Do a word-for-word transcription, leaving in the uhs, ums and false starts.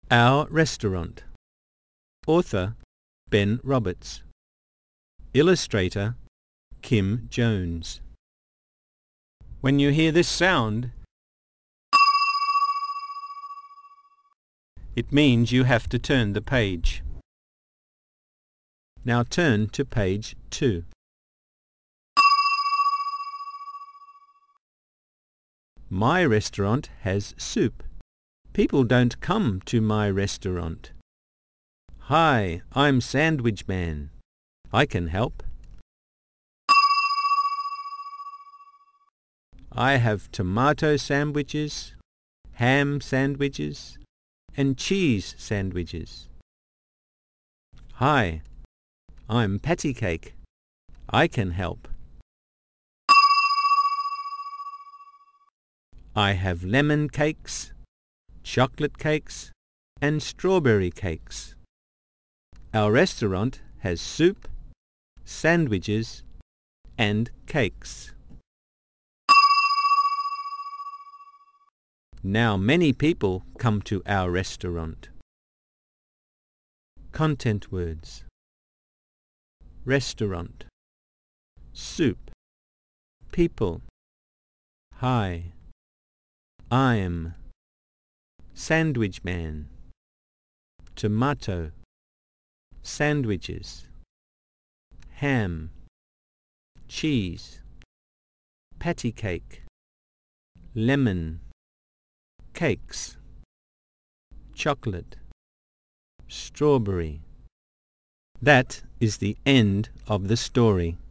Our Restaurant. Author Ben Roberts. Illustrator Kim Jones. When you hear this sound, it means you have to turn the page. Now turn to page two. My restaurant has soup. People don't come to my restaurant. Hi, I'm Sandwich Man. I can help. I have tomato sandwiches, ham sandwiches, and cheese sandwiches. Hi, I'm Patty Cake. I can help. I have lemon cakes, chocolate cakes, and strawberry cakes. Our restaurant has soup, sandwiches, and cakes. Now many people come to our restaurant. Content words: restaurant, soup, people, hi, I'm, Sandwich Man, tomato, sandwiches, ham, cheese, patty cake, lemon, cakes, chocolate, strawberry. That is the end of the story.